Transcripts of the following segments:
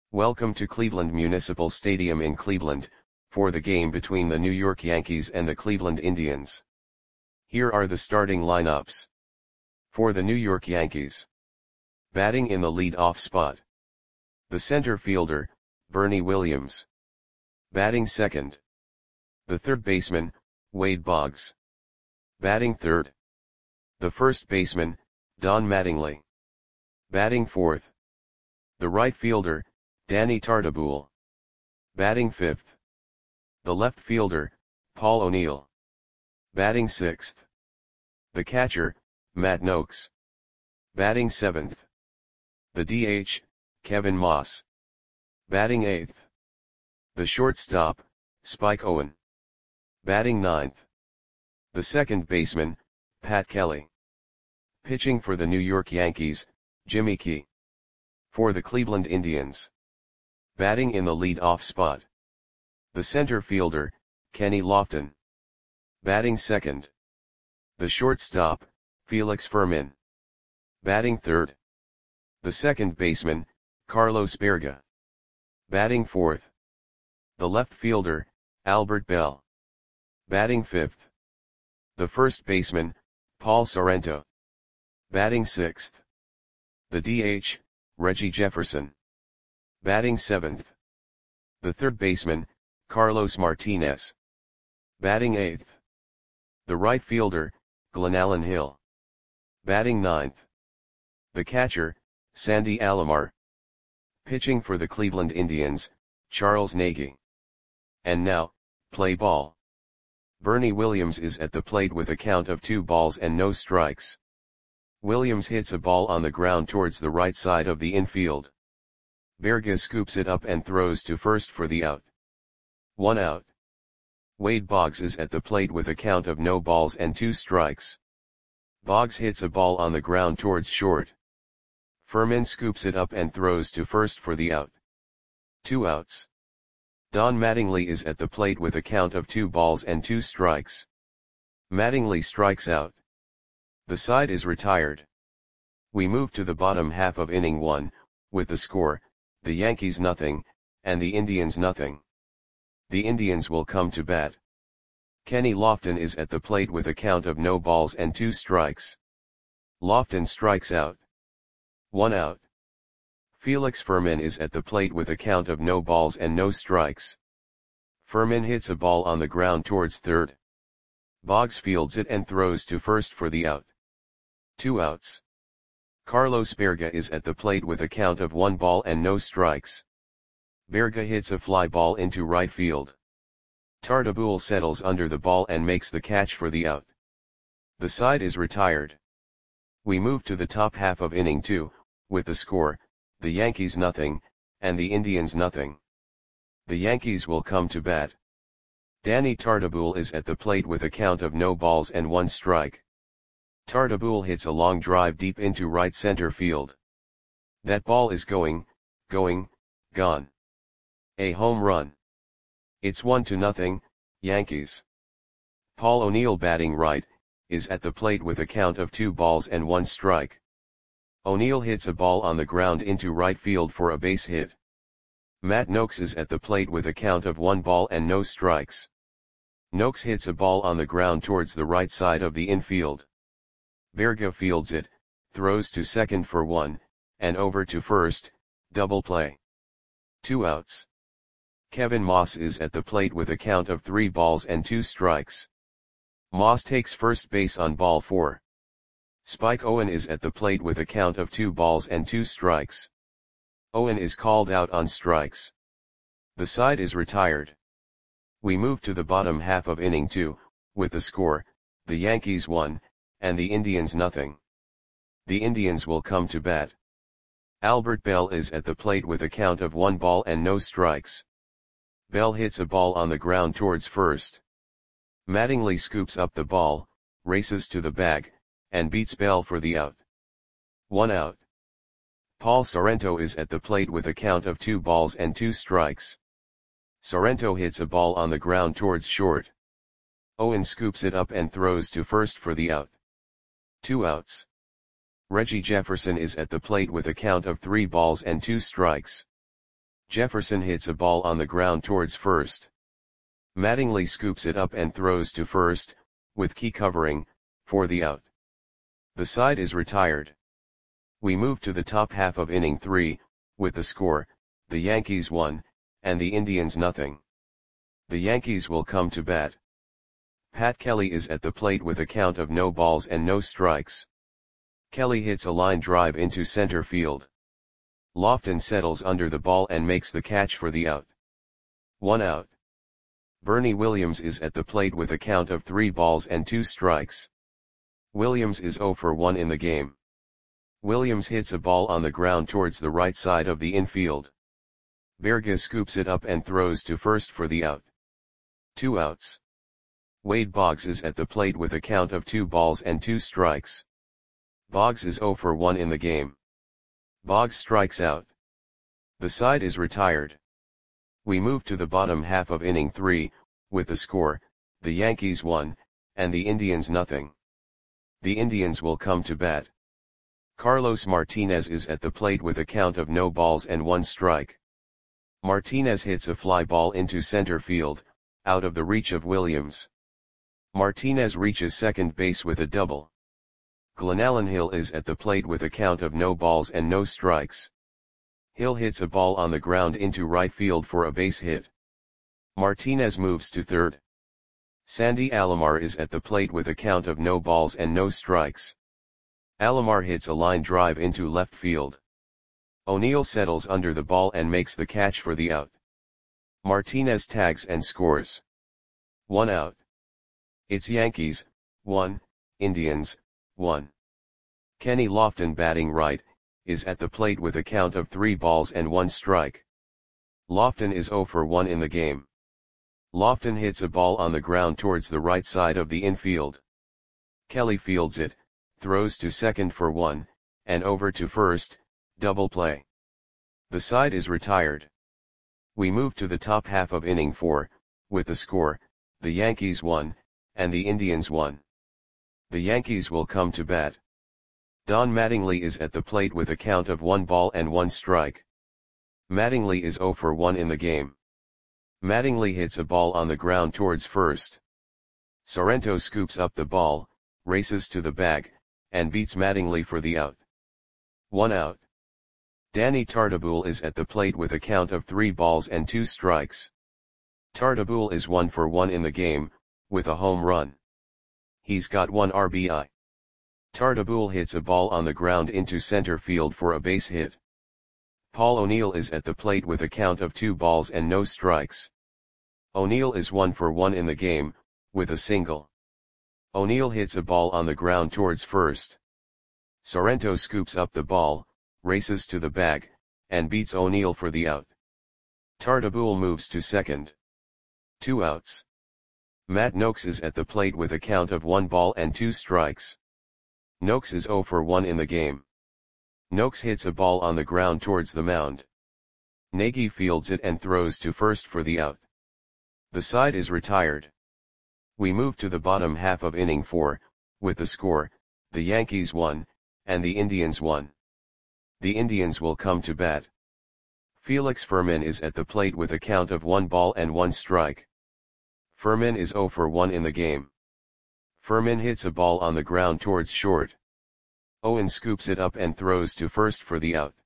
Welcome to Cleveland Municipal Stadium in Cleveland, for the game between the New York Yankees and the Cleveland Indians. Here are the starting lineups. For the New York Yankees. Batting in the lead-off spot. The center fielder, Bernie Williams. Batting second. The third baseman, Wade Boggs. Batting third. The first baseman, Don Mattingly. Batting fourth. The right fielder, Danny Tartabull. Batting fifth. The left fielder, Paul O'Neill. Batting sixth. The catcher, Matt Nokes. Batting seventh. The DH, Kevin Moss. Batting eighth. The shortstop, Spike Owen. Batting ninth. The second baseman, Pat Kelly. Pitching for the New York Yankees, Jimmy Key. For the Cleveland Indians. Batting in the lead-off spot. The center fielder, Kenny Lofton. Batting second. The shortstop, Felix Fermin. Batting third. The second baseman, Carlos Berga. Batting fourth. The left fielder, Albert Bell. Batting fifth. The first baseman, Paul Sorrento. Batting sixth. The DH, Reggie Jefferson. Batting seventh. The third baseman, Carlos Martinez. Batting eighth. The right fielder, Glenallen Hill. Batting ninth. The catcher, Sandy Alomar. Pitching for the Cleveland Indians, Charles Nagy. And now, play ball. Bernie Williams is at the plate with a count of 2 balls and no strikes. Williams hits a ball on the ground towards the right side of the infield. Berga scoops it up and throws to first for the out. 1 out. Wade Boggs is at the plate with a count of no balls and 2 strikes. Boggs hits a ball on the ground towards short. Fermin scoops it up and throws to first for the out. 2 outs. Don Mattingly is at the plate with a count of 2 balls and 2 strikes. Mattingly strikes out. The side is retired. We move to the bottom half of inning 1, with the score, the Yankees nothing, and the Indians nothing. The Indians will come to bat. Kenny Lofton is at the plate with a count of no balls and 2 strikes. Lofton strikes out. 1 out. Felix Fermin is at the plate with a count of no balls and no strikes. Fermin hits a ball on the ground towards third. Boggs fields it and throws to first for the out. 2 outs. Carlos Berga is at the plate with a count of 1 ball and no strikes. Berga hits a fly ball into right field. Tartabull settles under the ball and makes the catch for the out. The side is retired. We move to the top half of inning 2, with the score, the Yankees nothing, and the Indians nothing. The Yankees will come to bat. Danny Tartabull is at the plate with a count of no balls and 1 strike. Tartabull hits a long drive deep into right center field. That ball is gone. A home run. It's 1-0, Yankees. Paul O'Neill batting right, is at the plate with a count of 2 balls and 1 strike. O'Neill hits a ball on the ground into right field for a base hit. Matt Nokes is at the plate with a count of 1 ball and no strikes. Nokes hits a ball on the ground towards the right side of the infield. Berga fields it, throws to second for 1, and over to first, double play. 2 outs. Kevin Moss is at the plate with a count of 3 balls and 2 strikes. Moss takes first base on ball 4. Spike Owen is at the plate with a count of 2 balls and 2 strikes. Owen is called out on strikes. The side is retired. We move to the bottom half of inning 2, with the score, the Yankees 1, and the Indians nothing. The Indians will come to bat. Albert Bell is at the plate with a count of 1 ball and no strikes. Bell hits a ball on the ground towards first. Mattingly scoops up the ball, races to the bag, and beats Bell for the out. 1 out. Paul Sorrento is at the plate with a count of 2 balls and 2 strikes. Sorrento hits a ball on the ground towards short. Owen scoops it up and throws to first for the out. 2 outs. Reggie Jefferson is at the plate with a count of 3 balls and 2 strikes. Jefferson hits a ball on the ground towards first. Mattingly scoops it up and throws to first, with Key covering, for the out. The side is retired. We move to the top half of inning 3, with the score, the Yankees 1, and the Indians nothing. The Yankees will come to bat. Pat Kelly is at the plate with a count of no balls and no strikes. Kelly hits a line drive into center field. Lofton settles under the ball and makes the catch for the out. 1 out. Bernie Williams is at the plate with a count of 3 balls and 2 strikes. Williams is 0 for 1 in the game. Williams hits a ball on the ground towards the right side of the infield. Berga scoops it up and throws to first for the out. 2 outs. Wade Boggs is at the plate with a count of 2 balls and 2 strikes. Boggs is 0 for 1 in the game. Boggs strikes out. The side is retired. We move to the bottom half of inning 3, with the score, the Yankees 1, and the Indians nothing. The Indians will come to bat. Carlos Martinez is at the plate with a count of no balls and 1 strike. Martinez hits a fly ball into center field, out of the reach of Williams. Martinez reaches second base with a double. Glenallen Hill is at the plate with a count of no balls and no strikes. Hill hits a ball on the ground into right field for a base hit. Martinez moves to third. Sandy Alomar is at the plate with a count of no balls and no strikes. Alomar hits a line drive into left field. O'Neill settles under the ball and makes the catch for the out. Martinez tags and scores. 1 out. It's Yankees, 1, Indians, 1. Kenny Lofton batting right, is at the plate with a count of 3 balls and 1 strike. Lofton is 0 for 1 in the game. Lofton hits a ball on the ground towards the right side of the infield. Kelly fields it, throws to second for 1, and over to first, double play. The side is retired. We move to the top half of inning 4, with the score, the Yankees 1, and the Indians 1. The Yankees will come to bat. Don Mattingly is at the plate with a count of 1 ball and 1 strike. Mattingly is 0 for 1 in the game. Mattingly hits a ball on the ground towards first. Sorrento scoops up the ball, races to the bag, and beats Mattingly for the out. 1 out. Danny Tartabull is at the plate with a count of 3 balls and 2 strikes. Tartabull is 1 for 1 in the game, with a home run. He's got 1 RBI. Tartabull hits a ball on the ground into center field for a base hit. Paul O'Neill is at the plate with a count of 2 balls and no strikes. O'Neill is 1 for 1 in the game, with a single. O'Neill hits a ball on the ground towards first. Sorrento scoops up the ball, races to the bag, and beats O'Neill for the out. Tartabull moves to second. 2 outs. Matt Noakes is at the plate with a count of 1 ball and 2 strikes. Noakes is 0 for 1 in the game. Noakes hits a ball on the ground towards the mound. Nagy fields it and throws to first for the out. The side is retired. We move to the bottom half of inning 4, with the score, the Yankees 1, and the Indians 1. The Indians will come to bat. Felix Fermin is at the plate with a count of 1 ball and 1 strike. Fermin is 0 for 1 in the game. Fermin hits a ball on the ground towards short. Owen scoops it up and throws to first for the out.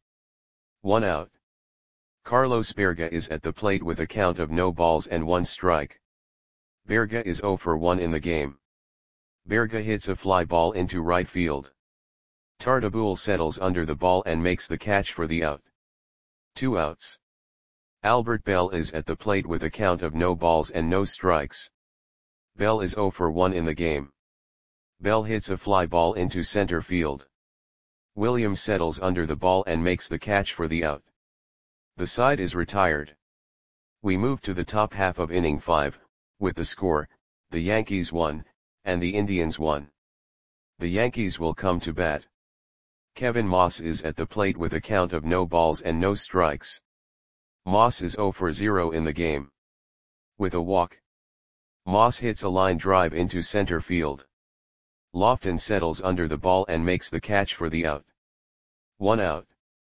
1 out. Carlos Berga is at the plate with a count of no balls and 1 strike. Berga is 0 for 1 in the game. Berga hits a fly ball into right field. Tartabull settles under the ball and makes the catch for the out. 2 outs. Albert Bell is at the plate with a count of no balls and no strikes. Bell is 0 for 1 in the game. Bell hits a fly ball into center field. Williams settles under the ball and makes the catch for the out. The side is retired. We move to the top half of inning 5, with the score, the Yankees 1, and the Indians 1. The Yankees will come to bat. Kevin Moss is at the plate with a count of no balls and no strikes. Moss is 0 for 0 in the game. With a walk. Moss hits a line drive into center field. Lofton settles under the ball and makes the catch for the out. 1 out.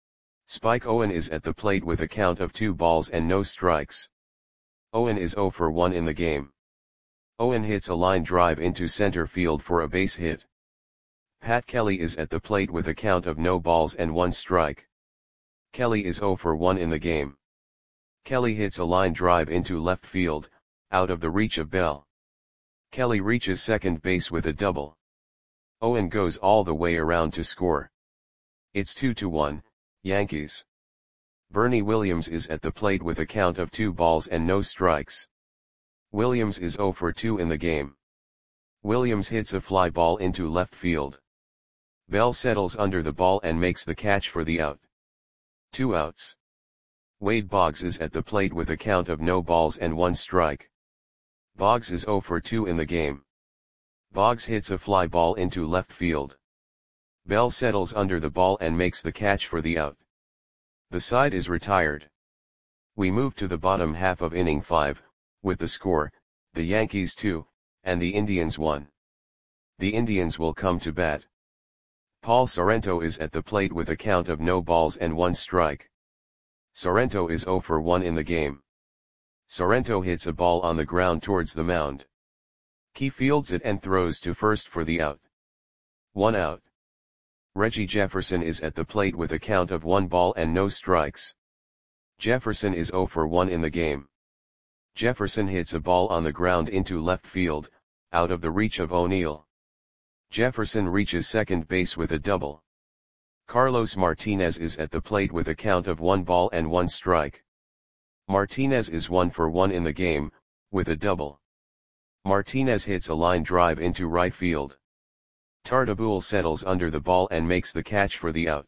Spike Owen is at the plate with a count of 2 balls and no strikes. Owen is 0 for 1 in the game. Owen hits a line drive into center field for a base hit. Pat Kelly is at the plate with a count of no balls and 1 strike. Kelly is 0 for 1 in the game. Kelly hits a line drive into left field, out of the reach of Bell. Kelly reaches second base with a double. Owen goes all the way around to score. It's 2-1, Yankees. Bernie Williams is at the plate with a count of 2 balls and no strikes. Williams is 0 for 2 in the game. Williams hits a fly ball into left field. Bell settles under the ball and makes the catch for the out. 2 outs. Wade Boggs is at the plate with a count of no balls and 1 strike. Boggs is 0 for 2 in the game. Boggs hits a fly ball into left field. Bell settles under the ball and makes the catch for the out. The side is retired. We move to the bottom half of inning 5, with the score, the Yankees 2, and the Indians 1. The Indians will come to bat. Paul Sorrento is at the plate with a count of no balls and 1 strike. Sorrento is 0 for 1 in the game. Sorrento hits a ball on the ground towards the mound. He fields it and throws to first for the out. 1 out. Reggie Jefferson is at the plate with a count of 1 ball and no strikes. Jefferson is 0 for 1 in the game. Jefferson hits a ball on the ground into left field, out of the reach of O'Neill. Jefferson reaches second base with a double. Carlos Martinez is at the plate with a count of 1 ball and 1 strike. Martinez is 1 for 1 in the game, with a double. Martinez hits a line drive into right field. Tartabull settles under the ball and makes the catch for the out.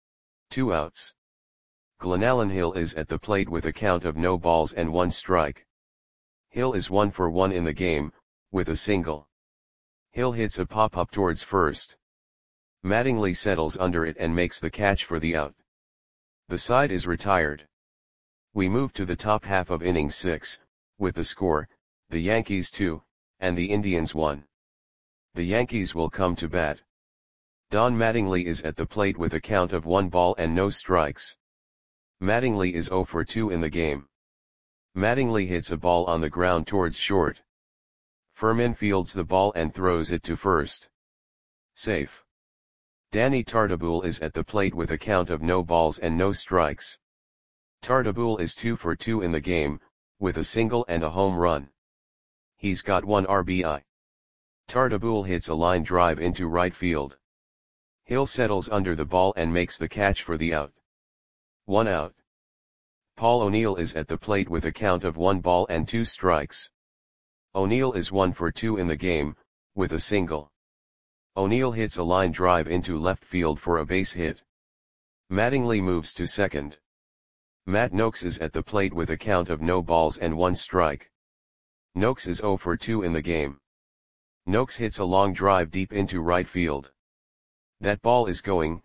2 outs. Glenallen Hill is at the plate with a count of no balls and 1 strike. Hill is 1 for 1 in the game, with a single. Hill hits a pop-up towards first. Mattingly settles under it and makes the catch for the out. The side is retired. We move to the top half of inning 6, with the score, the Yankees 2, and the Indians 1. The Yankees will come to bat. Don Mattingly is at the plate with a count of 1 ball and no strikes. Mattingly is 0 for 2 in the game. Mattingly hits a ball on the ground towards short. Furman fields the ball and throws it to first. Safe. Danny Tartabull is at the plate with a count of no balls and no strikes. Tartabull is 2 for 2 in the game, with a single and a home run. He's got 1 RBI. Tartabull hits a line drive into right field. Hill settles under the ball and makes the catch for the out. 1 out. Paul O'Neill is at the plate with a count of 1 ball and 2 strikes. O'Neill is 1 for 2 in the game, with a single. O'Neill hits a line drive into left field for a base hit. Mattingly moves to second. Matt Noakes is at the plate with a count of no balls and 1 strike. Noakes is 0 for 2 in the game. Noakes hits a long drive deep into right field. That ball is gone.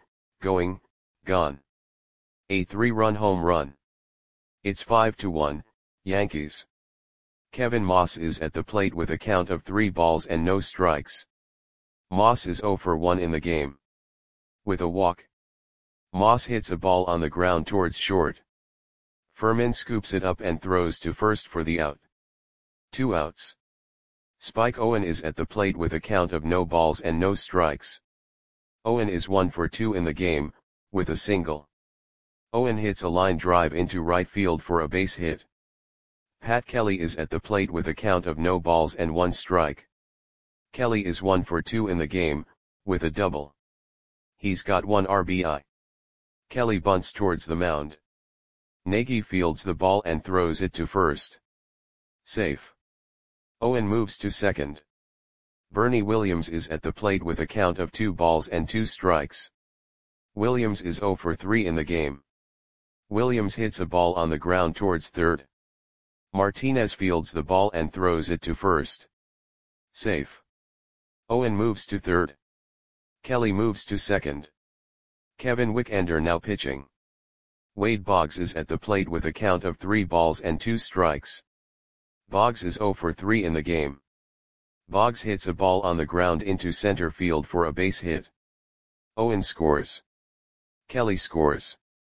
A 3-run home run. It's 5-1, Yankees. Kevin Moss is at the plate with a count of 3 balls and no strikes. Moss is 0 for 1 in the game. With a walk. Moss hits a ball on the ground towards short. Furman scoops it up and throws to first for the out. 2 outs. Spike Owen is at the plate with a count of no balls and no strikes. Owen is 1 for 2 in the game, with a single. Owen hits a line drive into right field for a base hit. Pat Kelly is at the plate with a count of no balls and 1 strike. Kelly is 1 for 2 in the game, with a double. He's got 1 RBI. Kelly bunts towards the mound. Nagy fields the ball and throws it to first. Safe. Owen moves to second. Bernie Williams is at the plate with a count of 2 balls and 2 strikes. Williams is 0 for 3 in the game. Williams hits a ball on the ground towards third. Martinez fields the ball and throws it to first. Safe. Owen moves to third. Kelly moves to second. Kevin Wickender now pitching. Wade Boggs is at the plate with a count of 3 balls and 2 strikes. Boggs is 0 for 3 in the game. Boggs hits a ball on the ground into center field for a base hit. Owen scores. Kelly scores.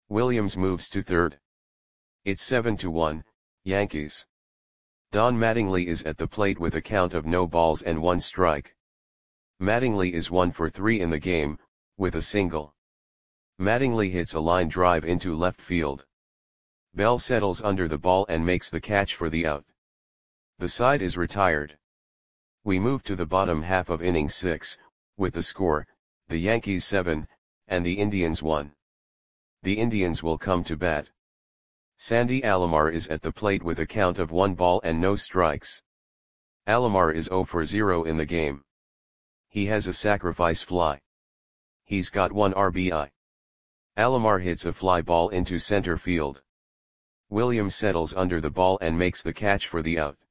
Williams moves to third. It's 7-1, Yankees. Don Mattingly is at the plate with a count of no balls and one strike. Mattingly is 1 for 3 in the game, with a single. Mattingly hits a line drive into left field. Bell settles under the ball and makes the catch for the out. The side is retired. We move to the bottom half of inning 6, with the score, the Yankees 7, and the Indians 1. The Indians will come to bat. Sandy Alomar is at the plate with a count of 1 ball and no strikes. Alomar is 0 for 0 in the game. He has a sacrifice fly. He's got 1 RBI. Alomar hits a fly ball into center field. Williams settles under the ball and makes the catch for the out.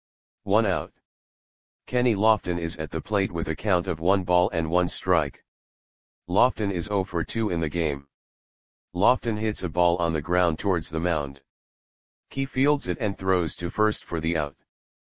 1 out. Kenny Lofton is at the plate with a count of 1 ball and 1 strike. Lofton is 0 for 2 in the game. Lofton hits a ball on the ground towards the mound. Key fields it and throws to first for the out.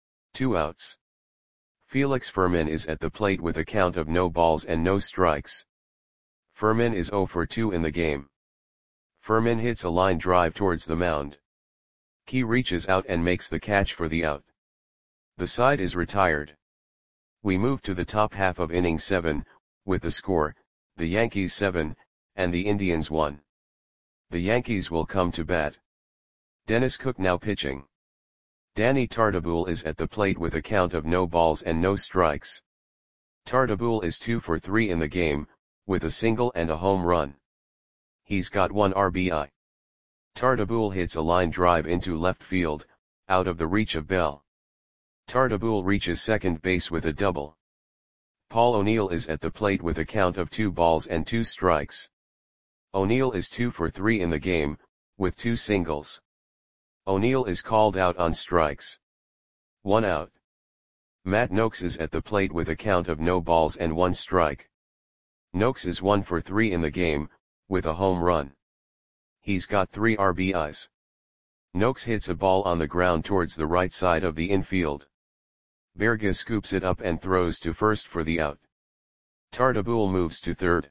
2 outs. Felix Fermin is at the plate with a count of no balls and no strikes. Fermin is 0 for 2 in the game. Fermin hits a line drive towards the mound. Key reaches out and makes the catch for the out. The side is retired. We move to the top half of inning 7, with the score, the Yankees 7, and the Indians 1. The Yankees will come to bat. Dennis Cook now pitching. Danny Tartabull is at the plate with a count of no balls and no strikes. Tartabull is 2 for 3 in the game, with a single and a home run. He's got 1 RBI. Tartabull hits a line drive into left field, out of the reach of Bell. Tartabull reaches second base with a double. Paul O'Neill is at the plate with a count of 2 balls and 2 strikes. O'Neill is 2 for 3 in the game, with 2 singles. O'Neill is called out on strikes. 1 out. Matt Noakes is at the plate with a count of no balls and 1 strike. Noakes is 1 for 3 in the game, with a home run. He's got 3 RBIs. Noakes hits a ball on the ground towards the right side of the infield. Berga scoops it up and throws to first for the out. Tartabull moves to third.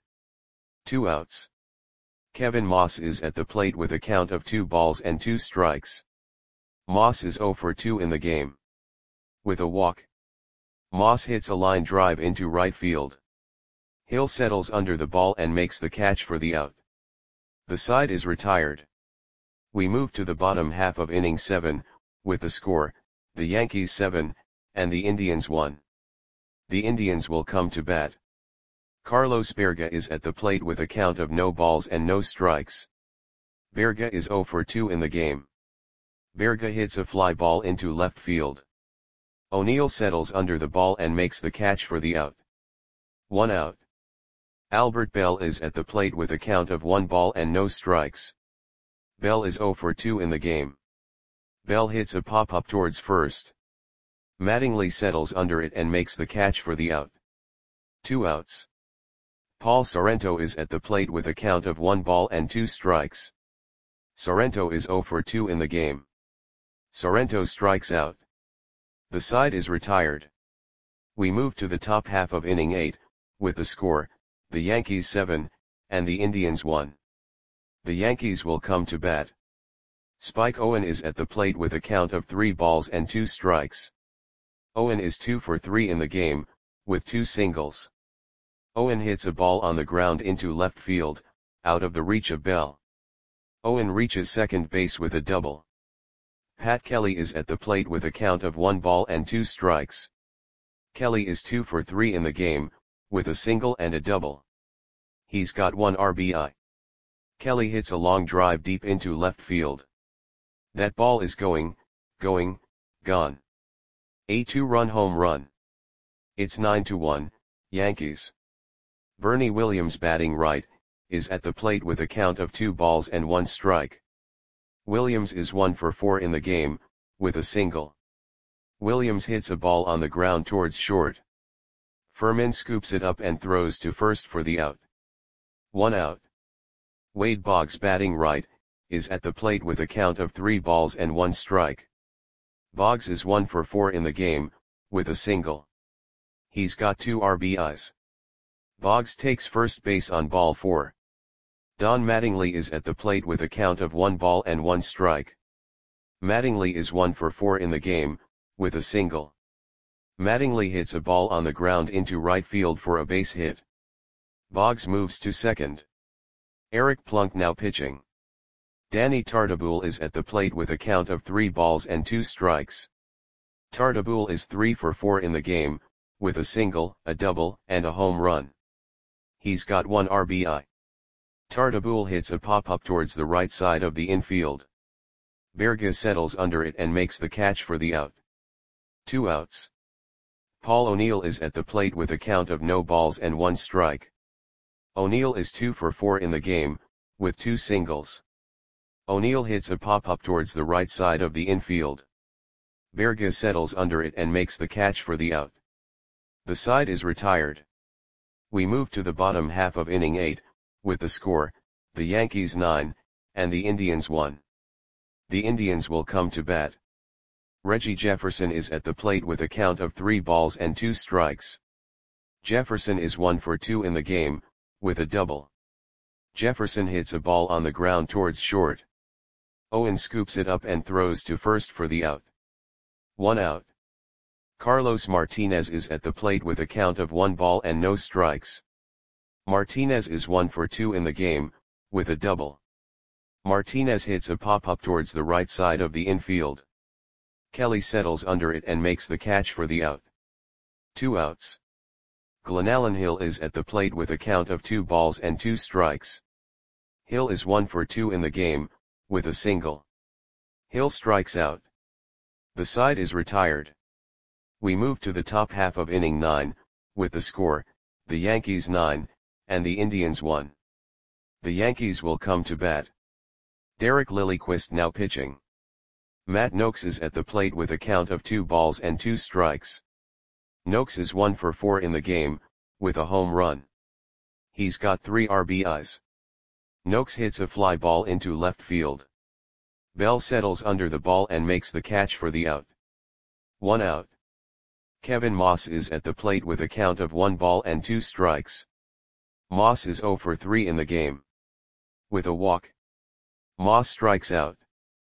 2 outs. Kevin Moss is at the plate with a count of 2 balls and 2 strikes. Moss is 0 for 2 in the game. With a walk. Moss hits a line drive into right field. Hill settles under the ball and makes the catch for the out. The side is retired. We move to the bottom half of inning 7, with the score, the Yankees 7, and the Indians 1. The Indians will come to bat. Carlos Berga is at the plate with a count of no balls and no strikes. Berga is 0 for 2 in the game. Berga hits a fly ball into left field. O'Neill settles under the ball and makes the catch for the out. 1 out. Albert Bell is at the plate with a count of 1 ball and no strikes. Bell is 0 for 2 in the game. Bell hits a pop-up towards first. Mattingly settles under it and makes the catch for the out. 2 outs. Paul Sorrento is at the plate with a count of 1 ball and 2 strikes. Sorrento is 0 for 2 in the game. Sorrento strikes out. The side is retired. We move to the top half of inning 8, with the score, the Yankees 7, and the Indians 1. The Yankees will come to bat. Spike Owen is at the plate with a count of 3 balls and 2 strikes. Owen is 2 for 3 in the game, with 2 singles. Owen hits a ball on the ground into left field, out of the reach of Bell. Owen reaches second base with a double. Pat Kelly is at the plate with a count of 1 ball and 2 strikes. Kelly is 2 for 3 in the game, with a single and a double. He's got 1 RBI. Kelly hits a long drive deep into left field. That ball is gone. A 2-run home run. It's 9-1, Yankees. Bernie Williams batting right, is at the plate with a count of 2 balls and 1 strike. Williams is 1 for 4 in the game, with a single. Williams hits a ball on the ground towards short. Fermin scoops it up and throws to first for the out. 1 out. Wade Boggs batting right, is at the plate with a count of 3 balls and 1 strike. Boggs is 1 for 4 in the game, with a single. He's got 2 RBIs. Boggs takes first base on ball 4. Don Mattingly is at the plate with a count of 1 ball and 1 strike. Mattingly is 1 for 4 in the game, with a single. Mattingly hits a ball on the ground into right field for a base hit. Boggs moves to second. Eric Plunk now pitching. Danny Tartabull is at the plate with a count of 3 balls and 2 strikes. Tartabull is 3 for 4 in the game, with a single, a double, and a home run. He's got 1 RBI. Tartabull hits a pop-up towards the right side of the infield. Berga settles under it and makes the catch for the out. 2 outs. Paul O'Neill is at the plate with a count of no balls and 1 strike. O'Neill is 2 for 4 in the game, with 2 singles. O'Neill hits a pop-up towards the right side of the infield. Berga settles under it and makes the catch for the out. The side is retired. We move to the bottom half of inning 8, with the score, the Yankees 9, and the Indians 1. The Indians will come to bat. Reggie Jefferson is at the plate with a count of 3 balls and 2 strikes. Jefferson is 1 for 2 in the game, with a double. Jefferson hits a ball on the ground towards short. Owen scoops it up and throws to first for the out. 1 out. Carlos Martinez is at the plate with a count of 1 ball and no strikes. Martinez is 1 for 2 in the game, with a double. Martinez hits a pop-up towards the right side of the infield. Kelly settles under it and makes the catch for the out. 2 outs. Glenallen Hill is at the plate with a count of 2 balls and 2 strikes. Hill is 1 for 2 in the game, with a single. Hill strikes out. The side is retired. We move to the top half of inning 9, with the score, the Yankees 9, and the Indians 1. The Yankees will come to bat. Derek Lilliquist now pitching. Matt Noakes is at the plate with a count of 2 balls and 2 strikes. Noakes is 1 for 4 in the game, with a home run. He's got 3 RBIs. Noakes hits a fly ball into left field. Bell settles under the ball and makes the catch for the out. 1 out. Kevin Moss is at the plate with a count of 1 ball and 2 strikes. Moss is 0 for 3 in the game. With a walk. Moss strikes out.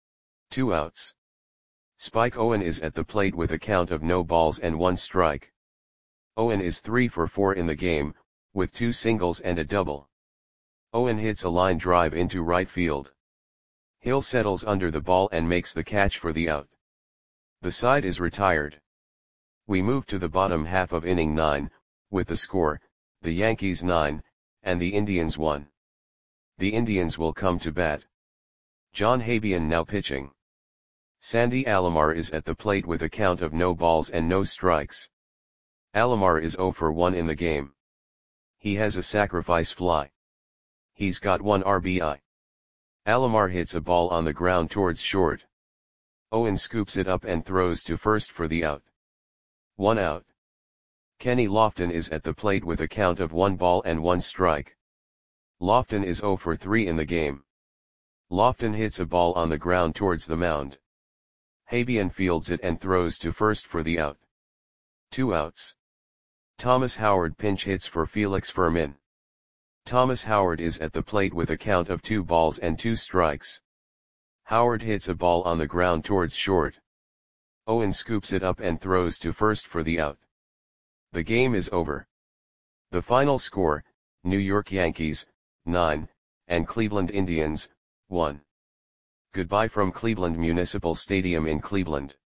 2 outs. Spike Owen is at the plate with a count of no balls and 1 strike. Owen is 3 for 4 in the game, with 2 singles and a double. Owen hits a line drive into right field. Hill settles under the ball and makes the catch for the out. The side is retired. We move to the bottom half of inning 9, with the score, the Yankees 9, and the Indians 1. The Indians will come to bat. John Habian now pitching. Sandy Alomar is at the plate with a count of no balls and no strikes. Alomar is 0 for 1 in the game. He has a sacrifice fly. He's got 1 RBI. Alomar hits a ball on the ground towards short. Owen scoops it up and throws to first for the out. 1 out. Kenny Lofton is at the plate with a count of 1 ball and 1 strike. Lofton is 0 for 3 in the game. Lofton hits a ball on the ground towards the mound. Habian fields it and throws to first for the out. 2 outs. Thomas Howard pinch hits for Felix Fermin. Thomas Howard is at the plate with a count of 2 balls and 2 strikes. Howard hits a ball on the ground towards short. Owen scoops it up and throws to first for the out. The game is over. The final score, New York Yankees, 9, and Cleveland Indians, 1. Goodbye from Cleveland Municipal Stadium in Cleveland.